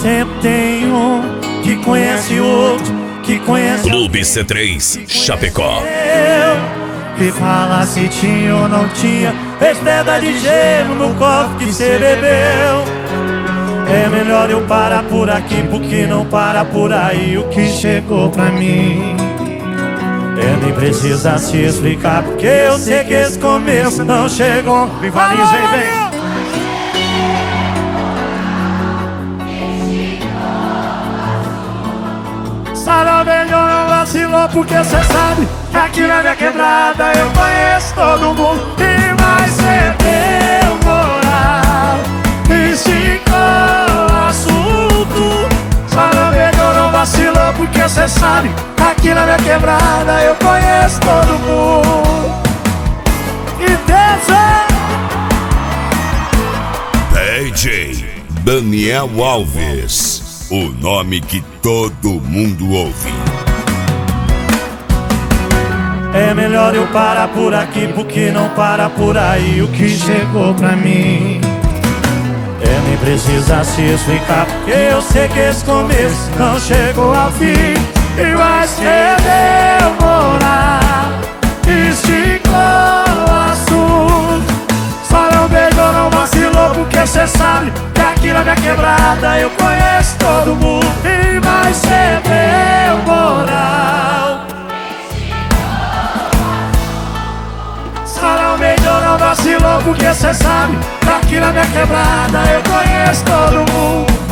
sempre tem um que conhece outro, que conhece Clube C3 Chapecó. que fala se tinha ou não tinha, fez pedra de gelo no copo que cê bebeu. É melhor eu parar por aqui, porque não para por aí o que chegou pra mim. Nem precisa se explicar, porque eu sei que esse começo não chegou. Rivaliza aí, vem. Sarau melhor não vacilou, porque cê sabe que aqui na minha quebrada eu conheço todo mundo. E vai ser teu moral, esticou o assunto. Sarau melhor não vacilou, porque cê sabe que aqui na minha quebrada eu conheço todo mundo. E DJ Daniel Alves, o nome que todo mundo ouve. é melhor eu parar por aqui, porque não para por aí o que chegou pra mim. Nem precisa se explicar, porque eu sei que esse começo não chegou ao fim. E vai ser demorar, esticou o assunto. Só não beijou, não vacilou, porque cê sabe que aqui na minha quebrada eu conheço todo mundo. E vai ser moral. Só não beijou, não vacilou, porque cê sabe que aqui na minha quebrada eu conheço todo mundo.